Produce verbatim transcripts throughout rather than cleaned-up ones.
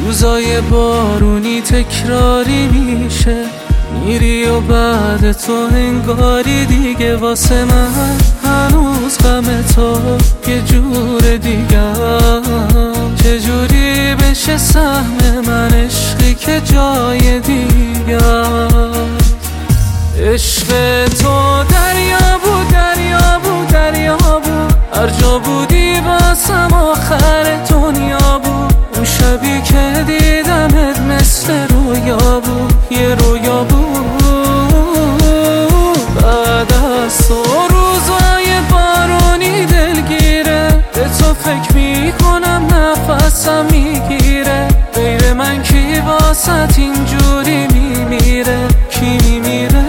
روزای بارونی تکراری میشه، میری و بعد تو انگاری دیگه واسه من هنوز غم تو یه جور دیگه. چجوری بشه سهم من عشقی که جای دیگه؟ عشق تو دریا بود دریا بود دریا بود، هر جا بودی واسم آخر دنیا بود. اون شبی که دیدمت مثل رویا بود، یه رویا بود. بعد از تو روزای بارونی دلگیره، به تو فکر میکنم نفسم میگیره. غیر من کی واسط اینجوری میمیره؟ کی میمیره؟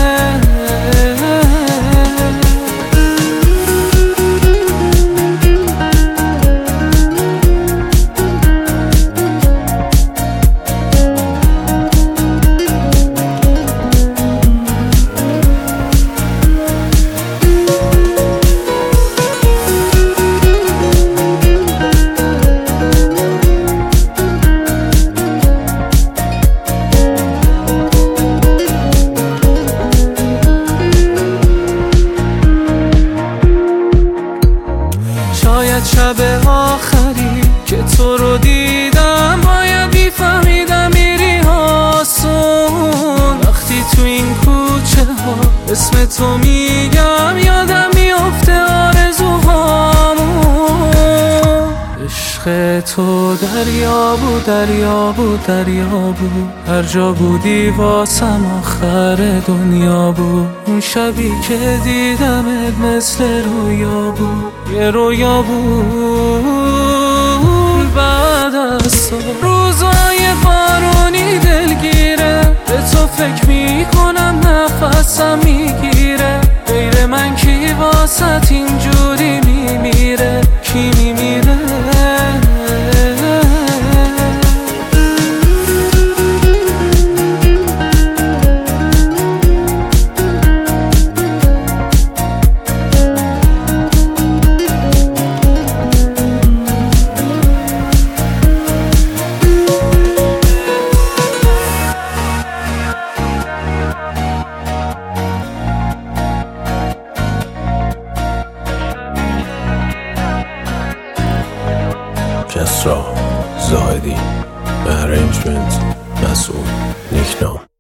شاید شب آخری که تو رو دیدم باید بیفهمیدم میری آسون. وقتی تو این کوچه ها اسم تو میگم یادم میفته آرزوهامون. عشق تو دریا بود دریا بود دریا بود، هر جا بودی واسم آخر دنیا بود. اون شبی که دیدمت مثل رویا بود، یه رویا بود. بعد از تو روزای بارونی دلگیره، به تو فکر میکنم نفسم میگیره. غیر من کی واسط اینجوری میمیره؟ کی میمیره؟ کسرا زاهدی، ارنجمنت مسئول نیکنام.